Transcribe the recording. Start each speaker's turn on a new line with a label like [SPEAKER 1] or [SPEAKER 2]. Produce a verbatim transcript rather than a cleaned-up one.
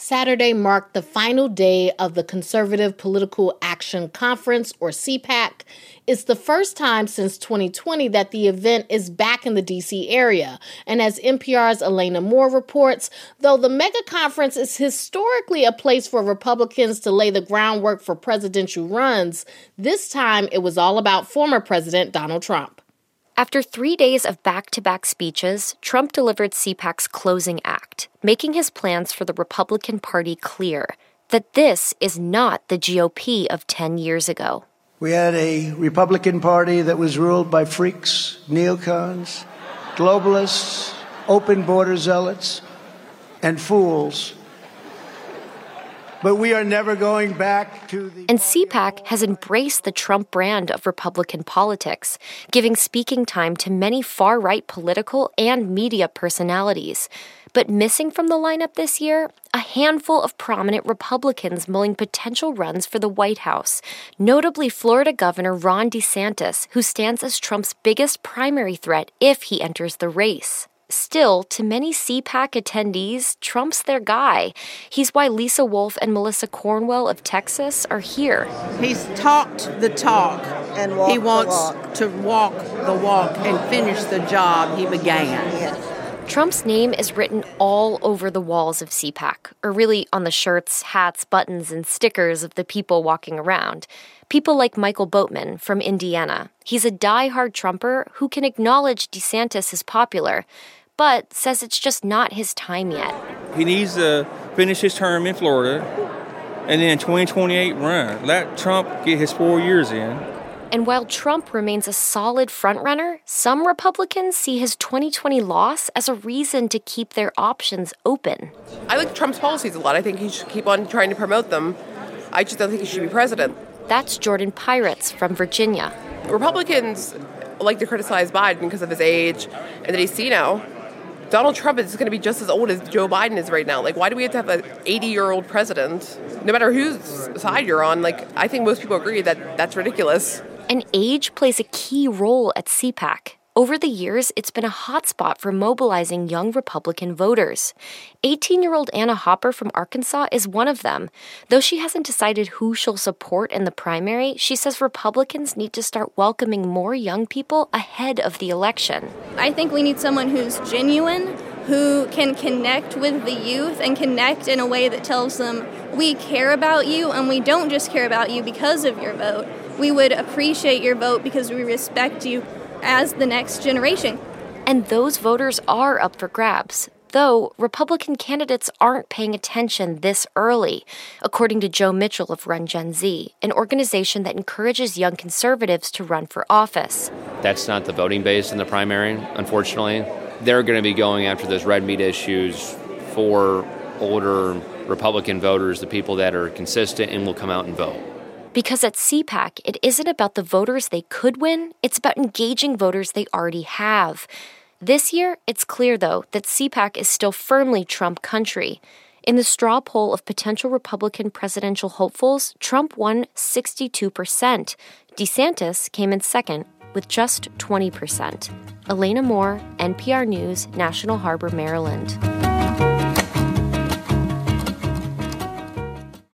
[SPEAKER 1] Saturday marked the final day of the Conservative Political Action Conference, or C PAC. It's the first time since twenty twenty that the event is back in the D C area. And as N P R's Elena Moore reports, though the mega conference is historically a place for Republicans to lay the groundwork for presidential runs, this time it was all about former President Donald Trump.
[SPEAKER 2] After three days of back-to-back speeches, Trump delivered C PAC's closing act, making his plans for the Republican Party clear, that this is not the G O P of ten years ago.
[SPEAKER 3] We had a Republican Party that was ruled by freaks, neocons, globalists, open border zealots, and fools. But we are never going back to the...
[SPEAKER 2] And C PAC has embraced the Trump brand of Republican politics, giving speaking time to many far-right political and media personalities. But missing from the lineup this year, a handful of prominent Republicans mulling potential runs for the White House, notably Florida Governor Ron DeSantis, who stands as Trump's biggest primary threat if he enters the race. Still, to many C PAC attendees, Trump's their guy. He's why Lisa Wolf and Melissa Cornwell of Texas are here.
[SPEAKER 4] He's talked the talk.
[SPEAKER 5] And walked
[SPEAKER 4] he wants
[SPEAKER 5] the walk.
[SPEAKER 4] to walk the walk and finish the job he began.
[SPEAKER 5] Yes.
[SPEAKER 2] Trump's name is written all over the walls of C PAC, or really on the shirts, hats, buttons, and stickers of the people walking around. People like Michael Boatman from Indiana. He's a die-hard Trumper who can acknowledge DeSantis is popular, but says it's just not his time yet.
[SPEAKER 6] He needs to finish his term in Florida and then twenty twenty-eight run. Let Trump get his four years in.
[SPEAKER 2] And while Trump remains a solid frontrunner, some Republicans see his twenty twenty loss as a reason to keep their options open.
[SPEAKER 7] I like Trump's policies a lot. I think he should keep on trying to promote them. I just don't think he should be president.
[SPEAKER 2] That's Jordan Pirates from Virginia.
[SPEAKER 7] Republicans like to criticize Biden because of his age and that he's senile. Donald Trump is going to be just as old as Joe Biden is right now. Like, why do we have to have an eighty-year-old president? No matter whose side you're on, like, I think most people agree that that's ridiculous.
[SPEAKER 2] And age plays a key role at C PAC. Over the years, it's been a hotspot for mobilizing young Republican voters. eighteen-year-old Anna Hopper from Arkansas is one of them. Though she hasn't decided who she'll support in the primary, she says Republicans need to start welcoming more young people ahead of the election.
[SPEAKER 8] I think we need someone who's genuine, who can connect with the youth and connect in a way that tells them, we care about you and we don't just care about you because of your vote. We would appreciate your vote because we respect you as the next generation.
[SPEAKER 2] And those voters are up for grabs, though Republican candidates aren't paying attention this early, according to Joe Mitchell of Run Gen Z, an organization that encourages young conservatives to run for office.
[SPEAKER 9] That's not the voting base in the primary, unfortunately. They're going to be going after those red meat issues for older Republican voters, the people that are consistent and will come out and vote.
[SPEAKER 2] Because at C PAC, it isn't about the voters they could win, it's about engaging voters they already have. This year, it's clear, though, that C PAC is still firmly Trump country. In the straw poll of potential Republican presidential hopefuls, Trump won sixty-two percent. DeSantis came in second with just twenty percent. Elena Moore, N P R News, National Harbor, Maryland.